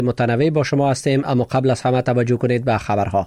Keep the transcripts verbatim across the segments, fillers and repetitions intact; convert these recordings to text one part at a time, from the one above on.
متنوع با شما هستیم، اما قبل از همه توجه کنید به خبرها.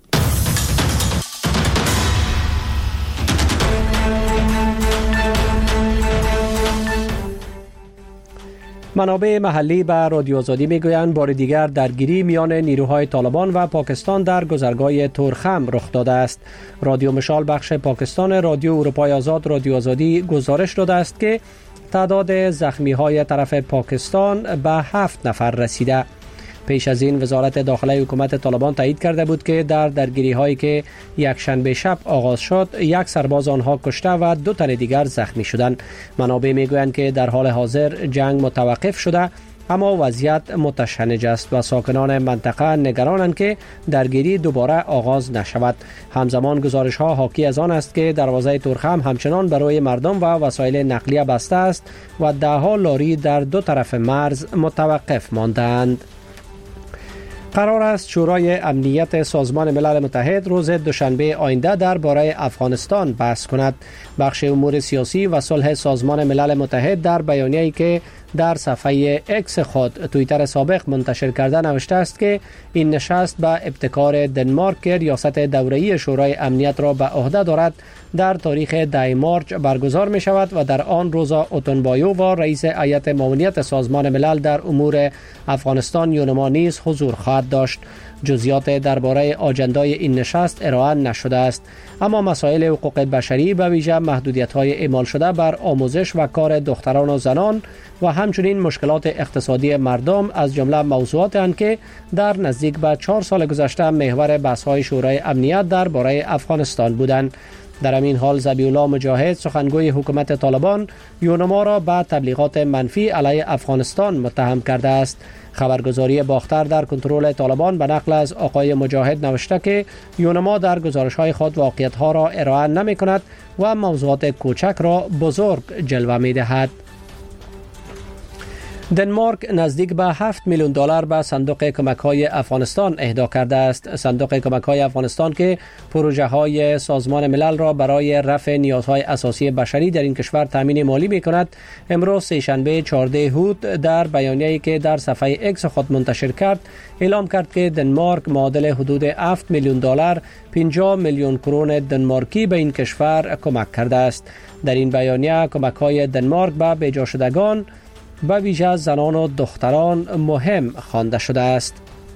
منابع محلی به رادیو آزادی میگویند بار دیگر درگیری میان نیروهای طالبان و پاکستان در گذرگاه تورخم رخ داده است. رادیو مشال بخش پاکستان رادیو اروپای آزاد رادیو آزادی گزارش داده است که تعداد زخمی های طرف پاکستان به هفت نفر رسیده. پیش از این وزارت داخلی حکومت طالبان تایید کرده بود که در درگیری هایی که یک شنبه شب آغاز شد، یک سرباز آنها کشته و دو تن دیگر زخمی شدند. منابع میگویند که در حال حاضر جنگ متوقف شده، اما وضعیت متشنج است و ساکنان منطقه نگرانند که درگیری دوباره آغاز نشود. همزمان گزارش ها حاکی از آن است که دروازه تورخم همچنان برای مردم و وسایل نقلیه بسته است و ده ها لاری در دو طرف مرز متوقف ماندند. قرار است شورای امنیت سازمان ملل متحد روز دوشنبه آینده درباره افغانستان بحث کند. بخش امور سیاسی و صلح سازمان ملل متحد در بیانیه‌ای که در صفحه اکس خود توییتر سابق منتشر کرده نوشته است که این نشست به ابتکار دنمارک که ریاست دوره‌ای شورای امنیت را به عهده دارد در تاریخ ده مارچ برگزار می شود و در آن روزا اوتونبایو و رئیس هیئت معاونیت سازمان ملل در امور افغانستان یونما نیز حضور خواهد داشت. جزئیات درباره آجندای این نشست ارائه نشده است، اما مسائل حقوق بشری به ویژه محدودیت‌های اعمال شده بر آموزش و کار دختران و زنان و همچنین مشکلات اقتصادی مردم از جمله موضوعاتی هستند که در نزدیک به چهار سال گذشته محور بحث‌های شورای امنیت درباره افغانستان بودند. در همین حال ذبیح الله مجاهد سخنگوی حکومت طالبان یونما را به تبلیغات منفی علیه افغانستان متهم کرده است. خبرگزاری باختر در کنترل طالبان به نقل از آقای مجاهد نوشته که یونما در گزارش‌های خود واقعیت‌ها را ارائه نمی‌کند و موضوعات کوچک را بزرگ جلوه می‌دهد. دنمارک نزدیک به هفت میلیون دلار به صندوق کمک‌های افغانستان اهدا کرده است. صندوق کمک‌های افغانستان که پروژه‌های سازمان ملل را برای رفع نیازهای اساسی بشری در این کشور تامین مالی می‌کند، امروز سه‌شنبه چهاردهم هود در بیانیه‌ای که در صفحه اکس خود منتشر کرد اعلام کرد که دنمارک معادل حدود هفت میلیون دلار پنجاه میلیون کرون دنمارکی به این کشور کمک کرده است. در این بیانیه کمک‌های دنمارک به بی‌جا شدگان به ویژه زنان و دختران مهم خوانده شده است.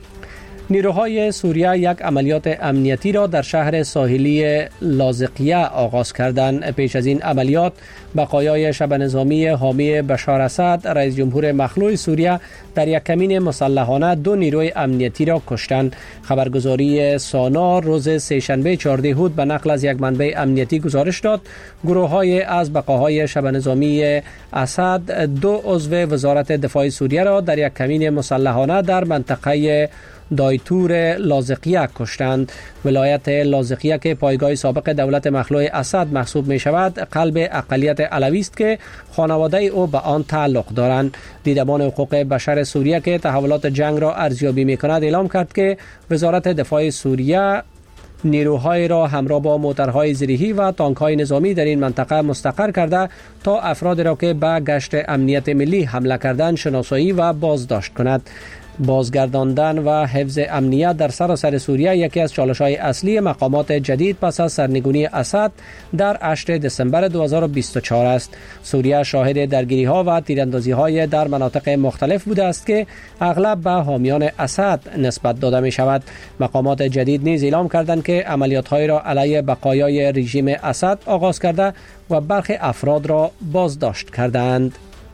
نیروهای سوریه یک عملیات امنیتی را در شهر ساحلی لاذقیه آغاز کردند. پیش از این عملیات بقایای شبه نظامی حامی بشار اسد رئیس جمهور مخلوع سوریه در یک کمین مسلحانه دو نیروی امنیتی را کشتند. خبرگزاری سانا روز سه‌شنبه چهاردهم هود به نقل از یک منبع امنیتی گزارش داد گروه‌های از بقاهای شبه نظامی اسد دو عضو وزارت دفاع سوریه را در یک کمین مسلحانه در منطقه دایتور لاذقیه کشتند. ولایت لاذقیه که پایگاه سابق دولت مخلوع اسد محسوب می شود قلب اقلیت علوی است که خانواده او به آن تعلق دارند. دیدبان حقوق بشر سوریه که تحولات جنگ را ارزیابی می کند اعلام کرد که وزارت دفاع سوریه نیروهای را همراه با موترهای زیرهی و تانک‌های نظامی در این منطقه مستقر کرده تا افراد را که به گشت امنیت ملی حمله کردند شناسایی و بازداشت کند. بازگرداندن و حفظ امنیت در سراسر سوریه یکی از چالش‌های اصلی مقامات جدید پس از سرنگونی اسد در هشتم دسامبر دو هزار و بیست و چهار است. سوریه شاهد درگیری‌ها و تیراندازی‌های در مناطق مختلف بوده است که اغلب به حامیان اسد نسبت داده می‌شود. مقامات جدید نیز اعلام کردند که عملیات‌های را علیه بقایای رژیم اسد آغاز کرده و برخی افراد را بازداشت کردند.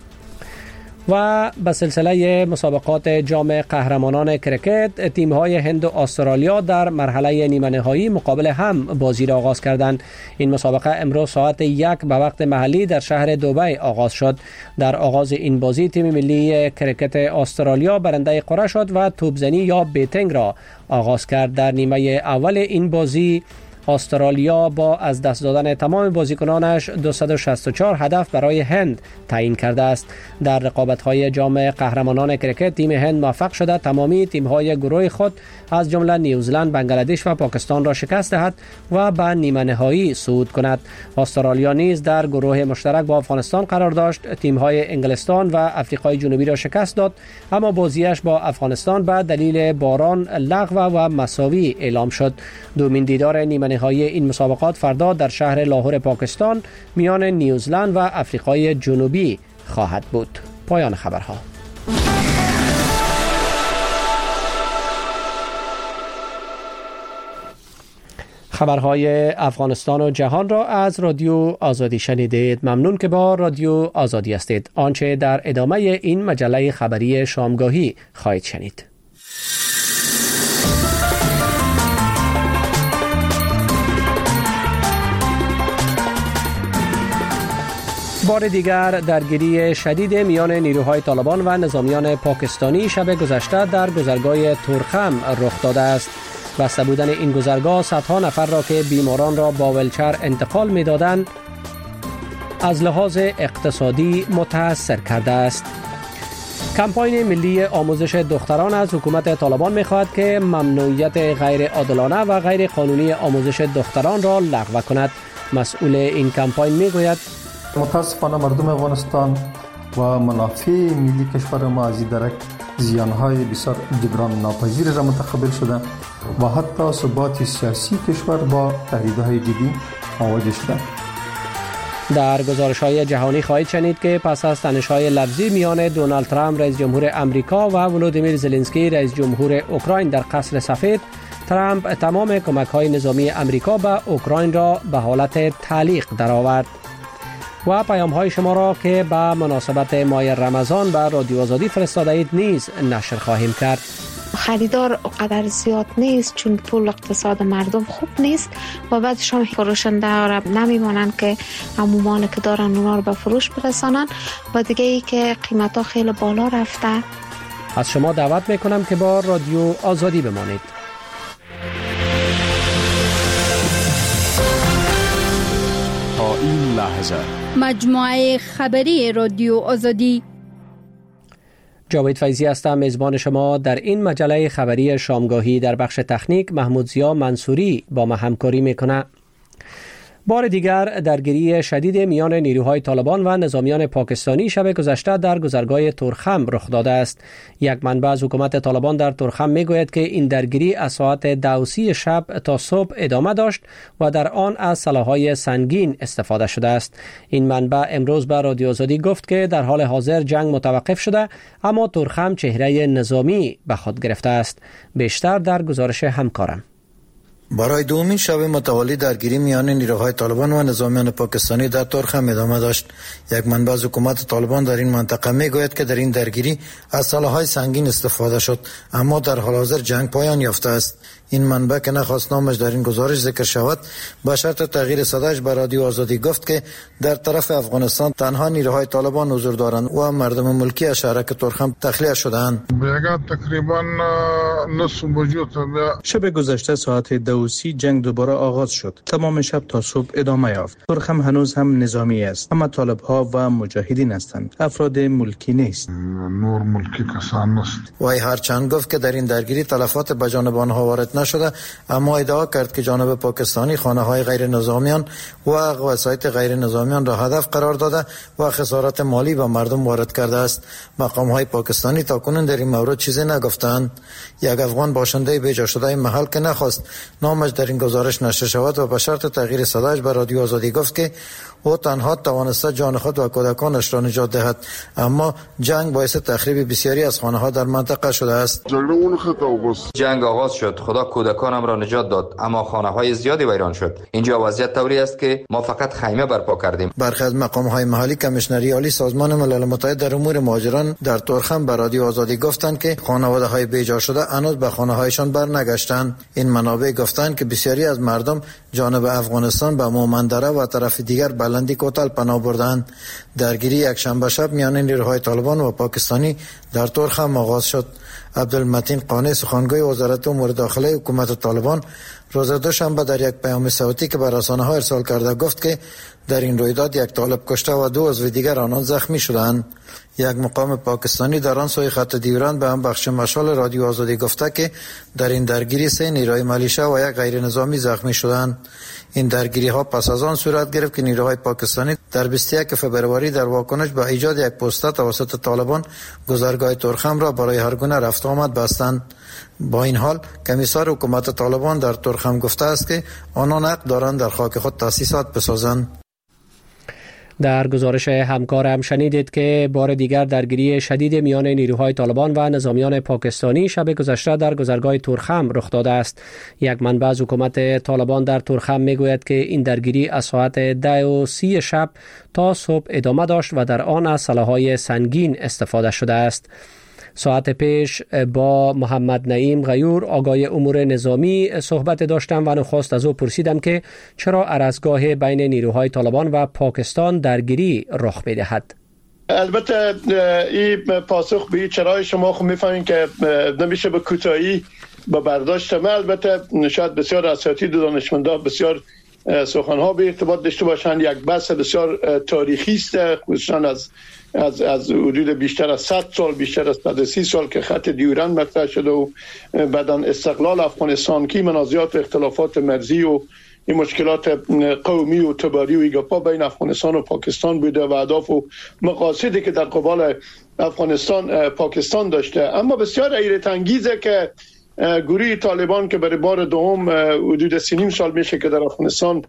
و به سلسله مسابقات جام قهرمانان کرکت تیم‌های هند و استرالیا در مرحله نیمه نهایی مقابل هم بازی را آغاز کردند. این مسابقه امروز ساعت یک به وقت محلی در شهر دبی آغاز شد. در آغاز این بازی تیم ملی کرکت استرالیا برنده قرعه شد و توپزنی یا بیتینگ را آغاز کرد. در نیمه اول این بازی استرالیا با از دست دادن تمام بازیکنانش دویست و شصت و چهار هدف برای هند تعیین کرده است. در رقابت‌های جام قهرمانان کرکت تیم هند موفق شده تمامی تیم‌های گروه خود از جمله نیوزلند، بنگلادش و پاکستان را شکست دهد و به نیمه نهایی صعود کند. استرالیا نیز در گروه مشترک با افغانستان قرار داشت. تیم‌های انگلستان و آفریقای جنوبی را شکست داد، اما بازیش با افغانستان به دلیل باران لغو و مساوی اعلام شد. دومین دیدار نیمه نهایی این مسابقات فردا در شهر لاهور پاکستان میان نیوزلند و آفریقای جنوبی خواهد بود. پایان خبرها. خبرهای افغانستان و جهان را از رادیو آزادی شنیدید. ممنون که با رادیو آزادی هستید. آنچه در ادامه این مجله خبری شامگاهی خواهید شنید. بار دیگر درگیری شدید میان نیروهای طالبان و نظامیان پاکستانی شب گذشته در گذرگاه تورخم رخ داده است. بسته بودن این گذرگاه صدها نفر را که بیماران را با ویلچر انتقال می‌دادند از لحاظ اقتصادی متاثر کرده است. کمپاین ملی آموزش دختران از حکومت طالبان می‌خواهد که ممنوعیت غیر عادلانه و غیر قانونی آموزش دختران را لغو کند. مسئول این کمپاین می‌گوید متاسفانه مردم افغانستان و منافع ملی کشور ما از این درک زیانهای بسیار جبران ناپذیر را متقبل شده و حتی ثبات سیاسی کشور با تهدیدهای جدی مواجه شده. در گزارش‌های جهانی خواهید شنید که پس از تنش‌های لفظی میان دونالد ترامپ رئیس جمهور آمریکا و ولودیمیر زلنسکی رئیس جمهور اوکراین در قصر سفید، ترامپ تمام کمک‌های نظامی آمریکا به اوکراین را به حالت تعلیق درآورد. و پیام‌های شما را که به مناسبت ماه رمضان به رادیو آزادی فرستاده اید نیز نشر خواهیم کرد. خریدار قدر زیاد نیست چون پول اقتصاد مردم خوب نیست و بعدش هم فروشنده ها نمیمانند که همون مال که دارن اونا رو به فروش برسانن و دیگه ای که قیمت ها خیلی بالا رفته. از شما دعوت میکنم که با رادیو آزادی بمانید. تا این لحظه مجموعه خبری رادیو آزادی. جاوید فیضی هستم، میزبان شما در این مجله خبری شامگاهی. در بخش تکنیک محمود ضیا منصوری با ما همکاری میکنه. بار دیگر درگیری شدید میان نیروهای طالبان و نظامیان پاکستانی شب گذشته در گذرگاه تورخم رخ داده است. یک منبع از حکومت طالبان در تورخم میگوید که این درگیری از ساعت دو و سی شب تا صبح ادامه داشت و در آن از سلاح‌های سنگین استفاده شده است. این منبع امروز به رادیو آزادی گفت که در حال حاضر جنگ متوقف شده، اما تورخم چهره نظامی به خود گرفته است. بیشتر در گزارش همکارم. برای دومین شب متوالی درگیری میان نیروهای طالبان و نظامیان پاکستانی در تورخم ادامه داشت. یک منبع از حکومت طالبان در این منطقه میگوید که در این درگیری از سلاح‌های سنگین استفاده شد، اما در حال حاضر جنگ پایان یافته است. این منبع که نخواست نامش در این گزارش ذکر شود، با شرط تغییر صداش به رادیو آزادی گفت که در طرف افغانستان تنها نیروهای طالبان حضور دارند و مردم ملکی از شهرک تورخم تخلیه شده‌اند. تقریبا نصف بجو شب گذشته ساعت دو و سی جنگ دوباره آغاز شد. تمام شب تا صبح ادامه یافت. تورخم هنوز هم نظامی است، اما طالب‌ها و مجاهدین هستند. افراد ملکی نیست. نور ملکی کسان نیست. وی هرچند گفت که در این درگیری تلفات به جانب آنها وارد نشده، اما ادعا کرد که جانب پاکستانی خانه‌های غیر نظامیان و وسایط غیر نظامیان را هدف قرار داده و خسارت مالی به مردم وارد کرده است. مقام‌های پاکستانی تاکنون در این مورد چیزی نگفتند. یک افغان باشنده بیجا شده محل که نخواست نامش در این گزارش نشر شود و به شرط تغییر صدایش به رادیو آزادی گفت که او تنها توانسته جان خود و کودکانش را نجات دهد، اما جنگ باعث تخریب بسیاری از خانه‌ها در منطقه شده است. جنگ آغاز شد، خدا کودکانم را نجات داد، اما خانه‌های زیادی ویران شد. اینجا وضعیت طوری است که ما فقط خیمه برپا کردیم. برخی از مقام‌های محلی کمیشنری عالی سازمان ملل متحد در امور مهاجران در تورخم به رادیو آزادی گفتند که خانواده‌های بیجا شده هنوز به خانه‌هایشان برنگشتند. این منابع گفتند که بسیاری از مردم جانب افغانستان به مومندره و طرف دیگر بلندی کوتل پناه بردند. درگیری یک شنبه شب میان نیروهای طالبان و پاکستانی در تورخم آغاز شد. عبدالمتین قانی سخنگوی وزارت امور داخلی حکومت طالبان روز دوشنبه در یک پیام صوتی که به رسانه‌ها ارسال کرده گفت که در این رویداد یک طالب کشته و دو عضو دیگر آنان زخمی شدند. یک مقام پاکستانی در آن سوی خط دیوران به هم بخش مشال رادیو آزادی گفته که در این درگیری سه نیروی ملیشه و یک غیر نظامی زخمی شدند. این درگیری ها پس از آن صورت گرفت که نیروهای پاکستانی در بیست و یک فبروری در واکنش به ایجاد یک پوسته توسط طالبان گذرگاه ترخم را برای هر گونه رفت آمد بستند. با این حال کمیسر حکومت طالبان در ترخم گفته است که آنان حق دارند در خاک خود تأسیسات بسازند. در گزارش همکارم شنیدید که بار دیگر درگیری شدید میان نیروهای طالبان و نظامیان پاکستانی شب گذشته در گذرگاه ترخم رخ داده است. یک منبع از حکومت طالبان در ترخم میگوید که این درگیری از ساعت ده و سی شب تا صبح ادامه داشت و در آن از سلاح‌های سنگین استفاده شده است. ساعت پیش با محمد نعیم غیور آگای امور نظامی صحبت داشتم و نخست از او پرسیدم که چرا ارزگاه بین نیروهای طالبان و پاکستان درگیری رخ می‌دهد. البته این پاسخ به چرای شما خب می‌فهمین که نمیشه به کوتاهی با برداشت من. البته شاید بسیار اساتید و دانشمندان بسیار سخن‌ها به ارتباط داشته باشند. یک بحث بسیار تاریخی است، خصوصا از از از حدود بیشتر از صد سال، بیشتر از صد و سی سال که خط دیورند مطرح شده و بعداً استقلال افغانستان که منازعات و اختلافات مرزی و این مشکلات قومی و تباری و ایگاپا بین افغانستان و پاکستان بوده و اهداف و مقاصدی که در قبال افغانستان پاکستان داشته. اما بسیار حیرت انگیزه که گروه طالبان که برای بار دوم حدود سی نیم سال میشه که در افغانستان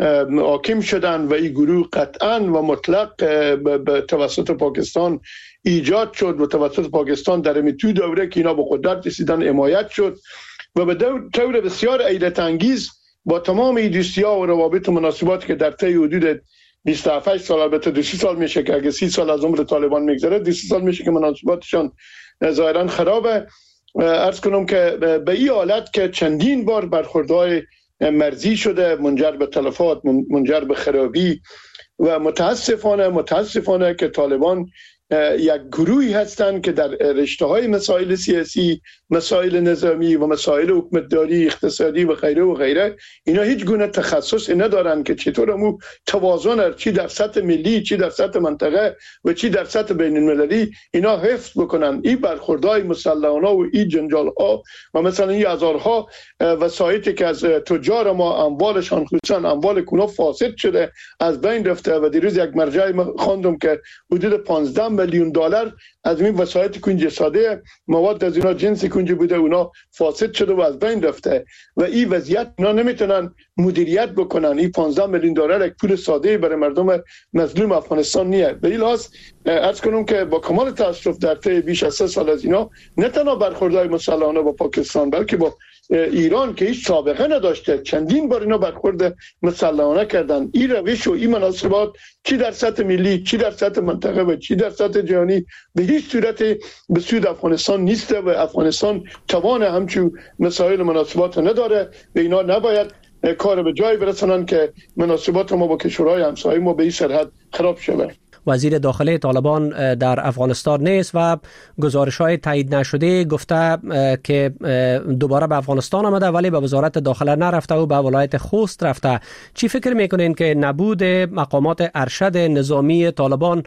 حاکم شدن و این گروه قطعاً و مطلق به توسط پاکستان ایجاد شد و توسط پاکستان در میتو دوره که اینا به قدرت رسیدن حمایت شد و به طور بسیار حیرت انگیز با تمام این دوستی‌ها و روابط و مناسبات که در طی حدود بیست و هفت سال، البته دو سی سال میشه که اگه سی سال از عمر طالبان میگذره، دو سی سال میشه که مناسباتشان ظاهراً خرابه. عرض کنم که به این حالت که چندین بار برخوردهای مرزی شده، منجر به تلفات، منجر به خرابی و متاسفانه متاسفانه که طالبان یک گروهی هستند که در رشته‌های مسائل سیاسی، مسائل نظامی و مسائل حکومتداری، اقتصادی و غیره و غیره اینا هیچ گونه تخصص ندارن که چطور امو توازن چی در سطح ملی، چی در سطح منطقه و چی در سطح بین المللی اینا حفظ بکنن. این برخوردهای مسلحانه و این جنجال‌ها و مثلا این هزارها وسایتی که از تجار ما اموالشان خصوصا اموال کونا فاسد شده از بین رفته و دیروز یک مرجع خواندم که حدود پانزده میلیون دلار از این وسایت کنج ساده مواد از اینا جنسی کنج بوده اونا فاسد شده و از بین رفته و این وضعیت اینا نمیتونن مدیریت بکنن. این پانزده میلیون دلار یک پول ساده برای مردم مظلوم افغانستان نیست. به این لحاظ عرض کنم که با کمال تاسف در طی بیش از سه سال از اینا نه تنها برخوردهای مسلحانه با پاکستان بلکه با ایران که هیچ سابقه نداشته چندین بار اینا برخورد مسلحانه کردن. این روش و این مناسبات چی در سطح ملی، چی در سطح منطقه و چی در سطح جهانی به هیچ صورت به سود افغانستان نیسته و افغانستان توان همچون مسائل مناسبات نداره و اینا نباید کار به جای برسونن که مناسبات ما با کشورهای همسایه ما به این سرحد خراب شده. وزیر داخلی طالبان در افغانستان نیست و گزارش‌های تایید نشده گفته که دوباره به افغانستان آمده ولی به وزارت داخله نرفته و به ولایت خوست رفته. چی فکر میکنین که نبود مقامات ارشد نظامی طالبان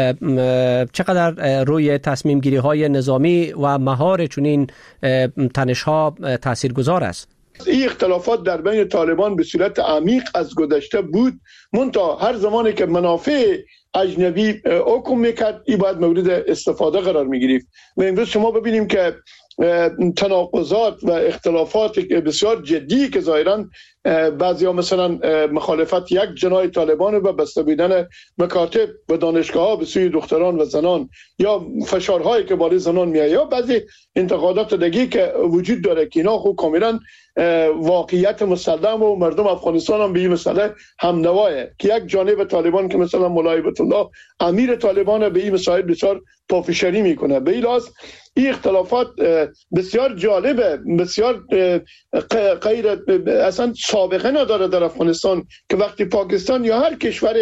چقدر روی تصمیم گیری های نظامی و مهار چنین تنش ها تاثیرگذار است؟ این اختلافات در بین طالبان به صورت عمیق از گذشته بود، منتها هر زمانی که منافع اجنبی حکم میکرد این باید مورد استفاده قرار میگرفت و امروز شما ببینیم که تناقضات و اختلافات بسیار جدی که ظاهراً بعضیا مثلا مخالفت یک جناح طالبان و بسته بودن مکاتب و دانشگاه‌ها به سوی دختران و زنان یا فشارهایی که بالای زنان میاد یا بعضی انتقادات دیگه که وجود داره که اینا خب کاملا واقعیت مسلم و مردم افغانستان هم به این مسئله هم نوایه که یک جانب طالبان که مثلا مولای بیت الله امیر طالبان به این مسائل بسیار پافشاری میکنه. به این لحاظ این اختلافات بسیار جالبه، بسیار غیر اصلا سابقه نداره در افغانستان که وقتی پاکستان یا هر کشور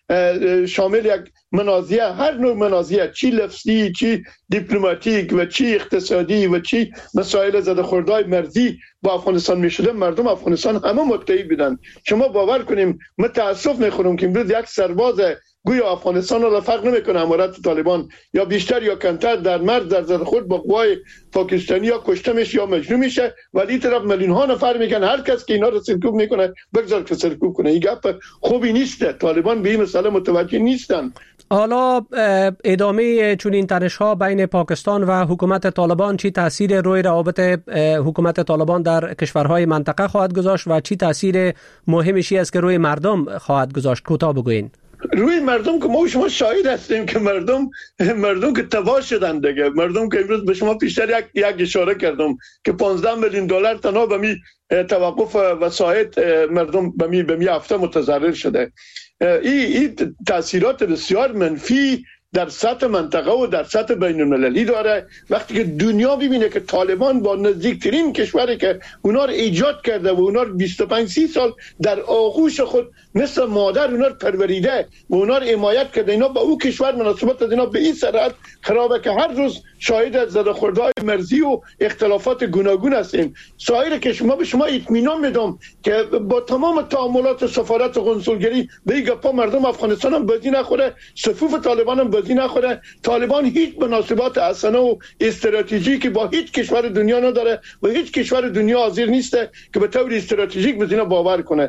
شامل یک منازعه، هر نوع منازعه، چی لفظی، چی دیپلماتیک و چی اقتصادی و چی مسائل زده خوردهای مرزی با افغانستان می شده، مردم افغانستان همه متحد بودن. شما باور کنیم متاسف میخورم که امروز یک سرباز گویا افغانستان را فرق نمیکنه امارت طالبان یا بیشتر یا کمتر در مرز در زده خورد با قوای پاکستانی یا کشته میشه یا مجروح میشه، ولی طرف میلیون ها نفر میگن هر کس که اینا رو سرکوب میکنه بگذار که سرکوب کنه. این گپ خوبی نیست. طالبان به این مسئله متوجه نیستن. حالا ادامه چون این تنش ها بین پاکستان و حکومت طالبان چی تاثیر روی روابط حکومت طالبان در کشورهای منطقه خواهد گذاشت و چی تاثیر مهمشی است که روی مردم خواهد گذاشت؟ کوتاه بگوین. روی مردم که ما شما شاهد هستیم که مردم مردم که تباه شدن دیگه. مردم که امروز به شما پیشتر یک یک اشاره کردم که پانزده میلیون دلار تنها به می توقف وسایط مردم به می به می هفته متضرر شده. این این تاثیرات بسیار منفی در سطح منطقه و در سطح بین المللی داره. وقتی که دنیا ببینه که طالبان با نزدیکترین کشوری که اونا رو ایجاد کرده و اونا رو بیست و پنج سی سال در آغوش خود مثل مادر اونا رو پروریده و اونا رو حمایت کرده، اینا با او کشور مناسبت از اینا به این سرعت خرابه که هر روز شاهد از زده خوردهای مرزی و اختلافات گوناگون هستیم. سایر که شما به شما اطمینان میدم که با تمام تعاملات سفارت و قنصلگری به این گپا مردم افغانستان هم بازی نخوره، صفوف طالبان هم بازی نخوره. طالبان هیچ مناسبات حسنه و استراتژیکی با هیچ کشور دنیا نداره و هیچ کشور دنیا حاضر نیسته که به طور استراتژیک به اینا باور کنه.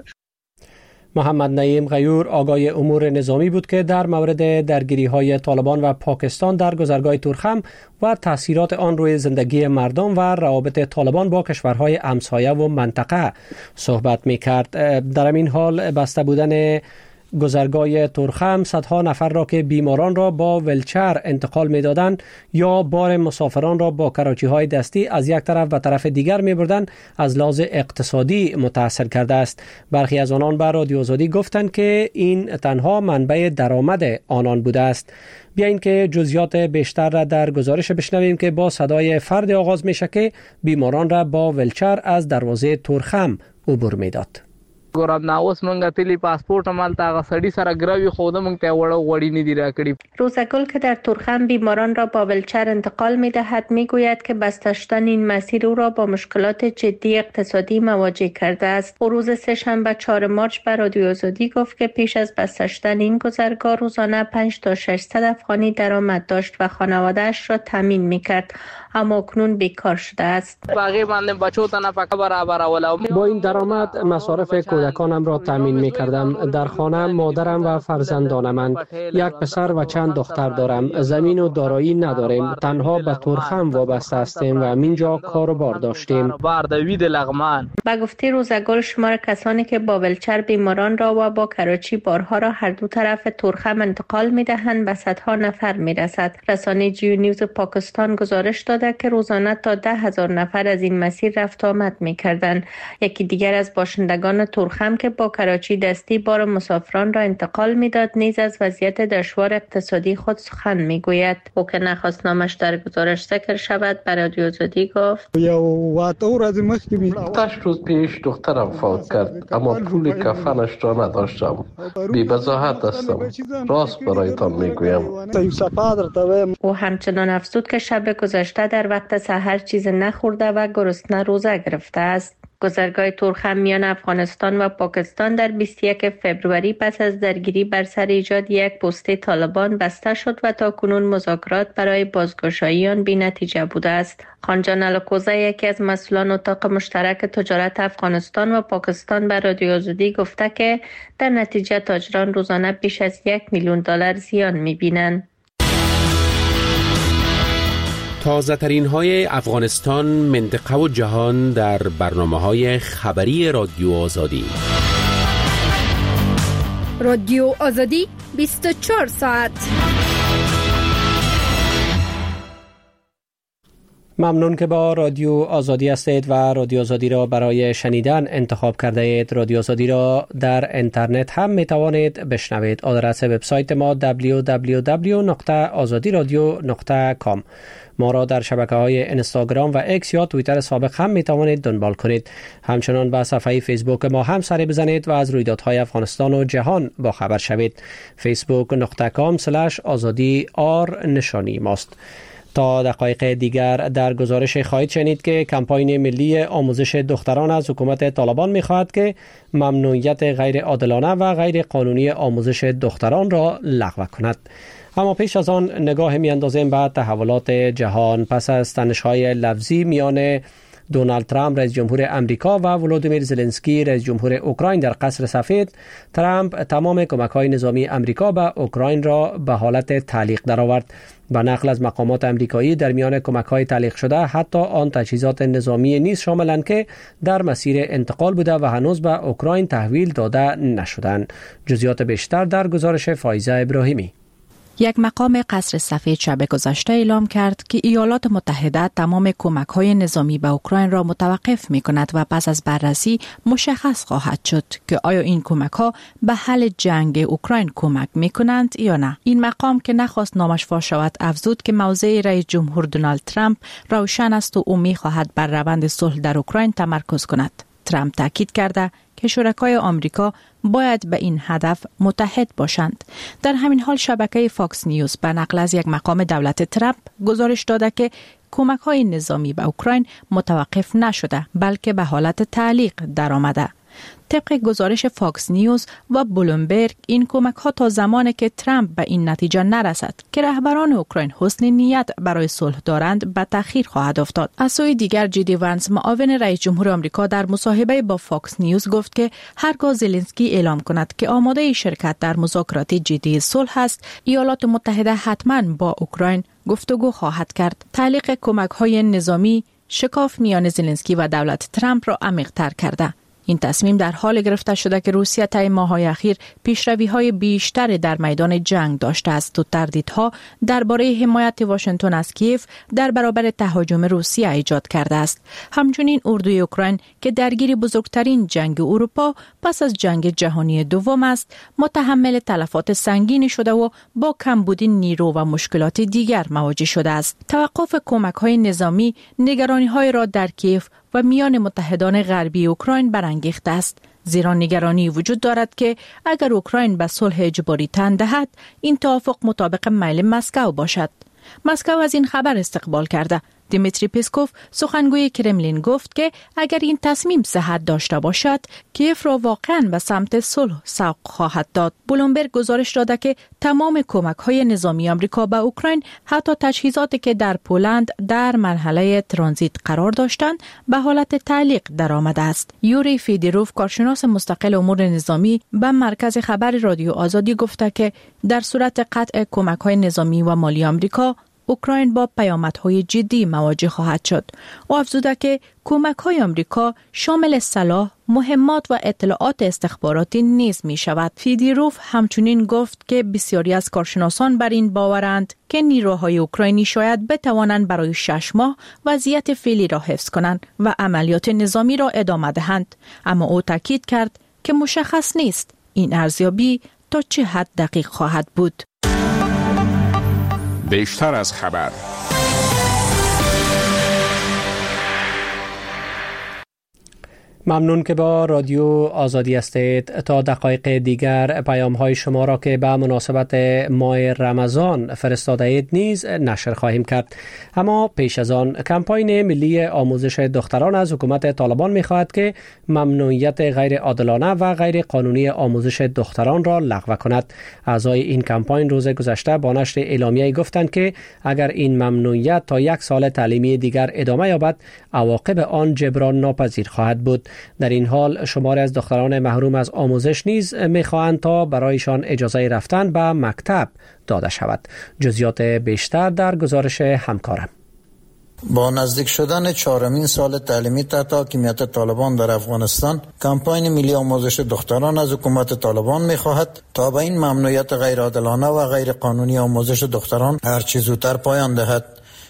محمد نعیم غیور آگاه امور نظامی بود که در مورد درگیری‌های طالبان و پاکستان در گذرگاه تورخم و تاثیرات آن روی زندگی مردم و روابط طالبان با کشورهای همسایه و منطقه صحبت می‌کرد. در این حال بسته بودن گذرگاه تورخم صدها نفر را که بیماران را با ولچر انتقال می‌دادند یا بار مسافران را با کراچی‌های دستی از یک طرف و طرف دیگر می‌بردند از لحاظ اقتصادی متاثر کرده است. برخی از آنان به رادیو آزادی گفتند که این تنها منبع درآمد آنان بوده است. بیایید که جزئیات بیشتر را در گزارش بشنویم که با صدای فرد آغاز میشه که بیماران را با ولچر از دروازه تورخم عبور می‌داد. ګورم ناوس مونږه تلی پاسپورت مال تا غسړی سره ګراوی خود مونږ ته وړو وړی نه دی راکړي. روزگل که در تورخم بیماران را با ولچر انتقال می‌دهد میگوید که بسته شدن این مسیر او را با مشکلات جدی اقتصادی مواجه کرده است. او روز سه‌شنبه چهارم مارس به رادیو آزادی گفت که پیش از بسته شدن این گذرگاه روزانه پنج تا ششصد افغانی درآمد داشت و خانواده‌اش را تامین می‌کرد، اما اکنون بیکار شده است. با این درآمد مصارف کودکانم را تامین می کردم. در خانه مادرم و فرزندانم، یک پسر و چند دختر دارم. زمین و دارایی نداریم. تنها به تورخم وابسته هستیم و همینجا کار و بار داشتیم. به گفته روزگل شمار کسانی که با ولچر بیماران را و با کراچی بارها را هر دو طرف تورخم انتقال می دهند به صدها نفر می رسد. رسانه جیو نیوز پاکستان گزارش داده که روزانه تا ده هزار نفر از این مسیر رفت آمد می کردند. یکی دیگر از باشندگان تورخم که با کراچی دستی بار مسافران را انتقال میداد نیز از وضعیت دشوار اقتصادی خود سخن میگوید. او که نخواست نامش در گزارش ذکر شود به رادیو آزادی گفت هشت روز پیش دخترم فوت کرد، اما پول کفنش را نداشتم. بی بضاحت هستم، راست برایتان میگویم. او همچنان افزود که شب گذشته در وقت سحر چیز نخورده و گرسنه روزه گرفته است. گذرگاه تورخم میان افغانستان و پاکستان در بیست و یک فوریه پس از درگیری بر سر ایجاد یک پست طالبان بسته شد و تا کنون مذاکرات برای بازگشایی آن بی‌نتیجه بوده است. خانجان الکوزه یکی از مسئولان اتاق مشترک تجارت افغانستان و پاکستان به رادیو آزادی گفته که در نتیجه تاجران روزانه بیش از یک میلیون دلار زیان می‌بینند. تازه ترین های افغانستان، منطقه و جهان در برنامه های خبری رادیو آزادی. رادیو آزادی بیست و چهار ساعت. ممنون که با رادیو آزادی هستید و رادیو آزادی را برای شنیدن انتخاب کرده اید. رادیو آزادی را در اینترنت هم می توانید بشنوید. آدرس وبسایت ما دبلیو دبلیو دبلیو دات آزادی رادیو دات کام. ما را در شبکه‌های اینستاگرام و اکس یا توییتر سابق هم می توانید دنبال کنید. همچنان به صفحه فیسبوک ما هم سری بزنید و از رویدادهای افغانستان و جهان با خبر شوید. فیسبوک دات کام اسلش آزادی آر نشانی ماست. تا دقایق دیگر در گزارش خواهید شنید که کمپاین ملی آموزش دختران از حکومت طالبان می‌خواهد که ممنوعیت غیر عادلانه و غیر قانونی آموزش دختران را لغو کند. اما پیش از آن نگاه می‌اندازیم به تحولات جهان. پس از تنش‌های لفظی میان دونالد ترامپ رئیس جمهور امریکا و ولودیمیر زلنسکی رئیس جمهور اوکراین در قصر سفید، ترامپ تمام کمک‌های نظامی امریکا به اوکراین را به حالت تعلیق درآورد. با نقل از مقامات امریکایی در میان کمک‌های تعلیق شده حتی آن تجهیزات نظامی نیز شاملند که در مسیر انتقال بوده و هنوز به اوکراین تحویل داده نشدند. جزئیات بیشتر در گزارش فایزه ابراهیمی. یک مقام قصر سفید شب گذشته اعلام کرد که ایالات متحده تمام کمک‌های نظامی به اوکراین را متوقف می‌کند و پس از بررسی مشخص خواهد شد که آیا این کمک‌ها به حل جنگ اوکراین کمک می‌کنند یا نه. این مقام که نخواست نامش فاش شود افزود که موضع رئیس جمهور دونالد ترامپ روشن است و او می‌خواهد بر روند صلح در اوکراین تمرکز کند. ترامپ تاکید کرده که شرکای آمریکا باید به این هدف متحد باشند. در همین حال شبکه فاکس نیوز به نقل از یک مقام دولت ترامپ گزارش داده که کمک‌های نظامی به اوکراین متوقف نشده بلکه به حالت تعلیق درآمده. طبق گزارش فاکس نیوز و بلومبرگ این کمک‌ها تا زمانی که ترامپ به این نتیجه نرسد که رهبران اوکراین حسن نیت برای صلح دارند به تأخیر خواهد افتاد. از سوی دیگر جی دی وانس معاون رئیس جمهور آمریکا در مصاحبه با فاکس نیوز گفت که هرگاه زلنسکی اعلام کند که آماده شرکت در مذاکرات جدی صلح است، ایالات متحده حتما با اوکراین گفتگو خواهد کرد. تعلیق کمک‌های نظامی شکاف میان زلنسکی و دولت ترامپ را عمیق‌تر کرده. این تصمیم در حال گرفته شده که روسیه طی ماه‌های اخیر پیشروی‌های بیشتری در میدان جنگ داشته است و تردیدها درباره حمایت واشنگتن از کیف در برابر تهاجم روسیه ایجاد کرده است. همچنین اردوی اوکراین که درگیر بزرگترین جنگ اروپا پس از جنگ جهانی دوم است، متحمل تلفات سنگینی شده و با کمبود نیرو و مشکلات دیگر مواجه شده است. توقف کمک‌های نظامی نگرانی‌های را در کیف و میان متحدان غربی اوکراین برانگیخته است، زیرا نگرانی وجود دارد که اگر اوکراین به صلح اجباری تن دهد، این توافق مطابق میل مسکو باشد. مسکو از این خبر استقبال کرده. دیمیتری پسکوف سخنگوی کرملین گفت که اگر این تصمیم صحت داشته باشد، کیف را واقعاً به سمت صلح سوق خواهد داد. بلومبرگ گزارش داده که تمام کمک‌های نظامی آمریکا به اوکراین، حتی تجهیزاتی که در پولند در مرحله ترانزیت قرار داشتند، به حالت تعلیق درآمده است. یوری فیدروف کارشناس مستقل امور نظامی به مرکز خبر رادیو آزادی گفته که در صورت قطع کمک‌های نظامی و مالی آمریکا، اوکراین با پیامدهای جدی مواجه خواهد شد. او افزوده که کمک‌های آمریکا شامل سلاح، مهمات و اطلاعات استخباراتی نیز می شود. فیدروف همچنین گفت که بسیاری از کارشناسان بر این باورند که نیروهای اوکراینی شاید بتوانند برای شش ماه وضعیت فعلی را حفظ کنند و عملیات نظامی را ادامه دهند. اما او تاکید کرد که مشخص نیست این ارزیابی تا چه حد دقیق خواهد بود. بیشتر از خبر. ممنون که با رادیو آزادی هستید. تا دقایق دیگر پیام های شما را که به مناسبت ماه رمضان فرستاده اید نیز نشر خواهیم کرد. اما پیش از آن کمپاین ملی آموزش دختران از حکومت طالبان می خواهد که ممنوعیت غیر عادلانه و غیر قانونی آموزش دختران را لغو کند. اعضای این کمپاین روز گذشته با نشر اعلامیه گفتند که اگر این ممنوعیت تا یک سال تعلیمی دیگر ادامه یابد، عواقب آن جبران ناپذیر خواهد بود. در این حال شماری از دختران محروم از آموزش نیز می‌خواهند تا برایشان اجازه رفتن به مکتب داده شود. جزئیات بیشتر در گزارش همکارم. با نزدیک شدن چهارمین سال تعلیمی تحت حاکمیت طالبان در افغانستان، کمپاین ملی آموزش دختران از حکومت طالبان می‌خواهد تا به این ممنوعیت غیر عادلانه و غیر قانونی آموزش دختران هرچه زودتر پایان دهد.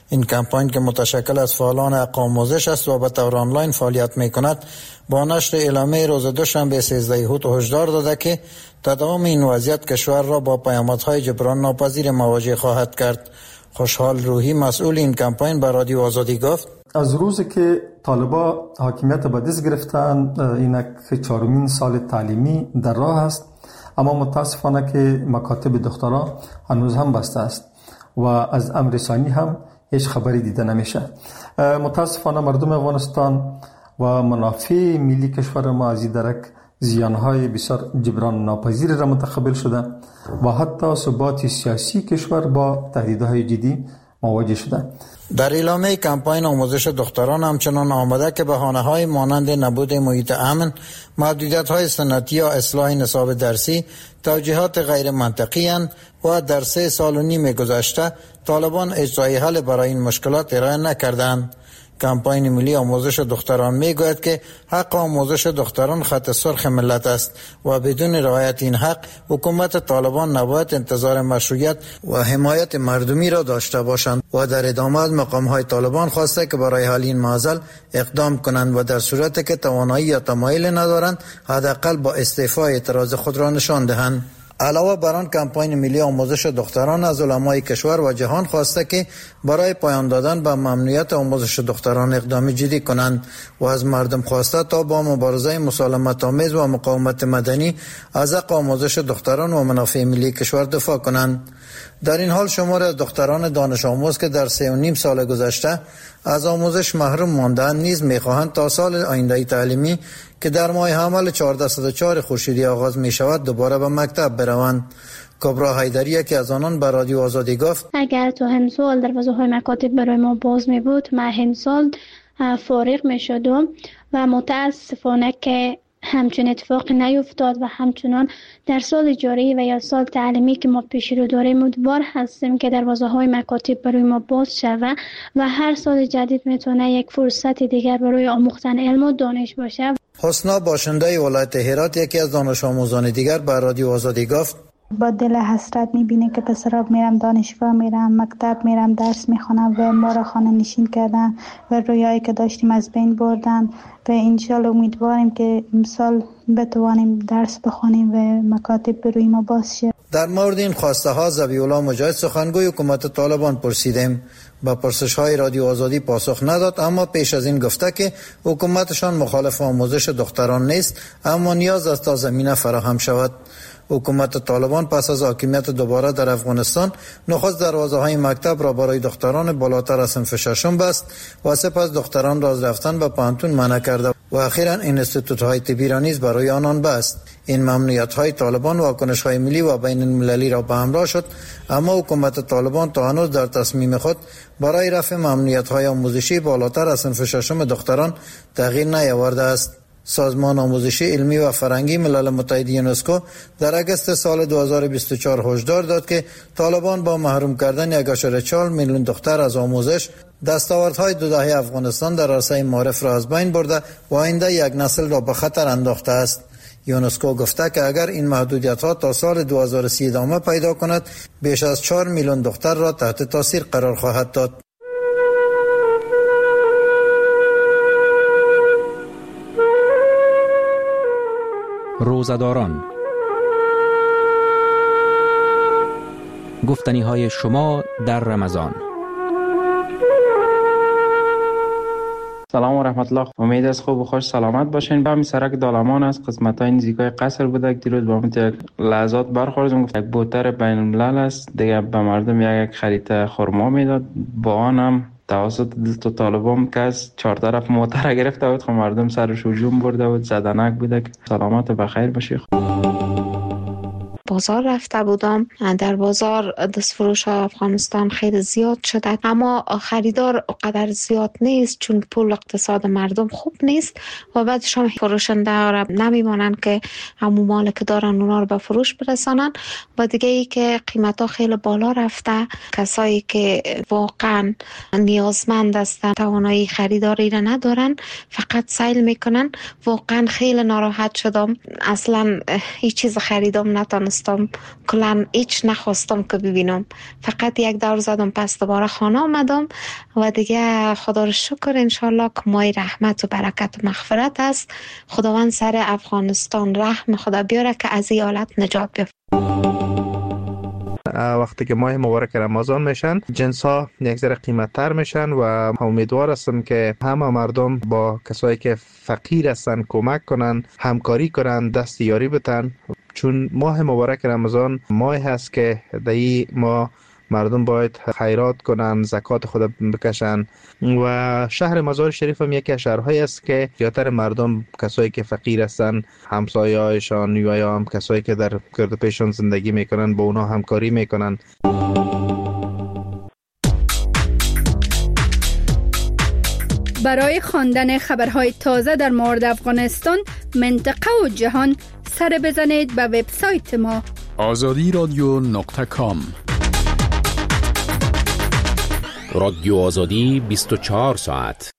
این کمپاین که متشکل از فعالان حق آموزش است و به طور آنلاین فعالیت می کند با نشر اعلامیه روز دوشنبه سیزده اوت هشدار داده که تداوم این وضعیت کشور را با پیامدهای جبران ناپذیر مواجه خواهد کرد. خوشحال روحی مسئول این کمپاین به رادیو آزادی گفت: از روزی که طالبا حاکمیت به دست گرفتن اینک چهارمین سال تعلیمی در راه است، اما متاسفانه که مکاتب دختران هنوز هم بسته است و از امر رسانی هم هیچ خبری دیده نمیشه. متاسفانه مردم افغانستان و منافع ملی کشور ما از این درک زیانهای بسیار جبران ناپذیر را متقبل شده و حتی ثبات سیاسی کشور با تهدیدهای جدی مواجه شده. در اعلامیه کمپاین آموزش دختران همچنان آمده که بهانه‌های مانند نبود محیط امن، محدودیت‌های سنتی یا اصلاح نصاب درسی توجیهات غیر منطقی اند و در سه سال و نیم گذشته طالبان اجرای حل برای این مشکلات ارائه نکردند. کمپاین ملی آموزش دختران میگوید که حق آموزش دختران خط سرخ ملت است و بدون رعایت این حق حکومت طالبان نباید انتظار مشروعیت و حمایت مردمی را داشته باشند و در ادامه از مقام‌های طالبان خواسته که برای حل این معضل اقدام کنند و در صورتی که توانایی یا تمایل ندارند حداقل با استعفای اعتراض خود را نشان دهند. علاوه بر آن کمپاین ملی آموزش دختران از علمای کشور و جهان خواسته که برای پایان دادن به ممنوعیت آموزش دختران اقدام جدی کنند و از مردم خواسته تا با مبارزه مسالمت آمیز و مقاومت مدنی از حق آموزش دختران و منافع ملی کشور دفاع کنند. در این حال شمار از دختران دانش آموز که در سه و نیم سال گذشته از آموزش محروم ماندند نیز می‌خواهند تا سال آینده تعلیمی که در ماه حمل چهاردهصد و چهار خورشیدی آغاز می شود دوباره به مکتب بروند. کبرا حیدری که از آنان به رادیو آزادی گفت: اگر تو همسال دروازه‌های مکاتب برای ما باز می بود ما همسال فارغ می شدم و متاسفانه که همچون اتفاق نیفتاد و همچنان در سال جاری و یا سال تعلیمی که ما پیش رو داریم امیدوار هستیم که دروازه‌های مکاتب برای ما باز شود و هر سال جدید میتونه یک فرصت دیگر برای آموختن علم و دانش باشه. حسنا باشنده ولایت هرات یکی از دانش آموزان دیگر به رادیو آزادی گفت: با دل حسرت میبینه که پسرا میرم دانشگاه، میرم مکتب، میرم درس میخونم و ما را خانه نشین کردن و رویایی که داشتیم از بین بردن و انشالله امیدواریم که امسال بتوانیم درس بخونیم و مکاتب بروی ما باز شه. در مورد این خواسته ها ذبیح الله مجاهد سخنگوی حکومت طالبان پرسیدیم. با پرسش های رادیو آزادی پاسخ نداد، اما پیش از این گفته که حکومتشان مخالف آموزش دختران نیست، اما نیاز است تا زمینه فراهم شود. حکومت طالبان پس از حاکمیت دوباره در افغانستان نخست دروازه های مکتب را برای دختران بالاتر از صنف ششم بست و سپس دختران را از رفتن به پانتون منع کرده و اخیراً اینستیتوت های طبی را نیز برای آنان بست. این ممنوعیت های طالبان واکنش های ملی و بین المللی را به همراه شد، اما حکومت طالبان تا هنوز در تصمیم خود برای رفع ممنوعیت های آموزشی بالاتر از صنف ششم دختران تغییر نیاورده است. سازمان آموزشی علمی و فرهنگی ملل متحد یونسکو در اگست سال دو هزار و بیست و چهار هشدار داد که طالبان با محروم کردن یک ممیز چهار میلیون دختر از آموزش دستاوردهای دو دهه افغانستان در عرصه معارف را از بین برده و آینده یک نسل را به خطر انداخته است. یونسکو گفته که اگر این محدودیت‌ها تا سال دو هزار و سی ادامه پیدا کند بیش از چهار میلیون دختر را تحت تاثیر قرار خواهد داد. روزداران، گفتنی های شما در رمضان. سلام و رحمت الله. امید از خوب و خوش سلامت باشین. به همین سرک دالمان از قسمت های نزدیکای قصر بوده که دیروز با همین لحظات برخوردم. گفت یک بوتر بین الملل است دیگه، به مردم یک یک خریطه خرما میداد. با آنم توسط دلتو طالبان که از چهار طرف موتر گرفته بود، خب مردم سرش هجوم برده بود، زدنک بوده. که سلامت و بخیر باشی. بازار رفته بودم، در بازار دستفروش افغانستان خیلی زیاد شده، اما خریدار قدر زیاد نیست چون پول اقتصاد مردم خوب نیست و بعدش هم فروشنده ها نمیمانن که همون مال که دارن اونا رو به فروش برسانن و دیگه ای که قیمت ها خیلی بالا رفته. کسایی که واقعا نیازمند هستن، توانایی خریداری را ندارن، فقط سیل میکنن. واقعا خیلی ناراحت شدم، اصلا هیچ چیز خریدم نتونستم نخواستم، کلان هیچ نخواستم که ببینم. فقط یک دور زدم پس دوباره خانه آمدم و دیگه خدا رو شکر انشالله که ماه رحمت و برکت و مغفرت است. خداوند سر افغانستان رحم خدا بیاره که از این حالت نجات بیافته. وقتی که ماه مبارک رمضان میشن جنس ها یک ذره قیمت تر میشن و امیدوار هستم که همه مردم با کسایی که فقیر هستن کمک کنن، همکاری کنن، دست یاری بتن، چون ماه مبارک رمضان ماه هست که در این ماه مردم باید خیرات کنن، زکات خود بکشن و شهر مزار شریف هم یکی از شهرهایی است که زیاتر مردم کسایی که فقیر هستن، همسایه‌هایشان یا هم کسایی که در گرد پیشون زندگی میکنن با اونا همکاری میکنن. برای خواندن خبرهای تازه در مورد افغانستان، منطقه و جهان سر بزنید به وبسایت ما آزادی رادیو نقطه کام. رادیو آزادی بیست و چهار ساعت.